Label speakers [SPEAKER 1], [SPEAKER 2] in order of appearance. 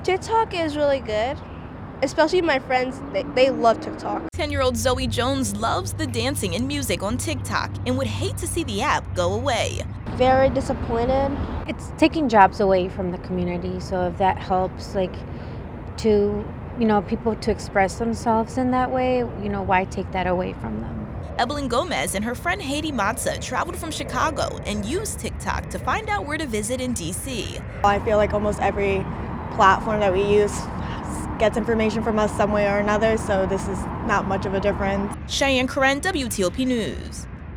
[SPEAKER 1] TikTok is really good, especially my friends, they love TikTok.
[SPEAKER 2] 10-year-old Zoe Jones loves the dancing and music on TikTok and would hate to see the app go away.
[SPEAKER 1] Very disappointed.
[SPEAKER 3] It's taking jobs away from the community, so if that helps, like, to, people to express themselves in that way, why take that away from them?
[SPEAKER 2] Evelyn Gomez and her friend Haiti Matza traveled from Chicago and used TikTok to find out where to visit in D.C.
[SPEAKER 4] I feel like almost every platform that we use gets information from us some way or another, so this is not much of a difference.
[SPEAKER 2] Cheyenne Karen, WTOP News.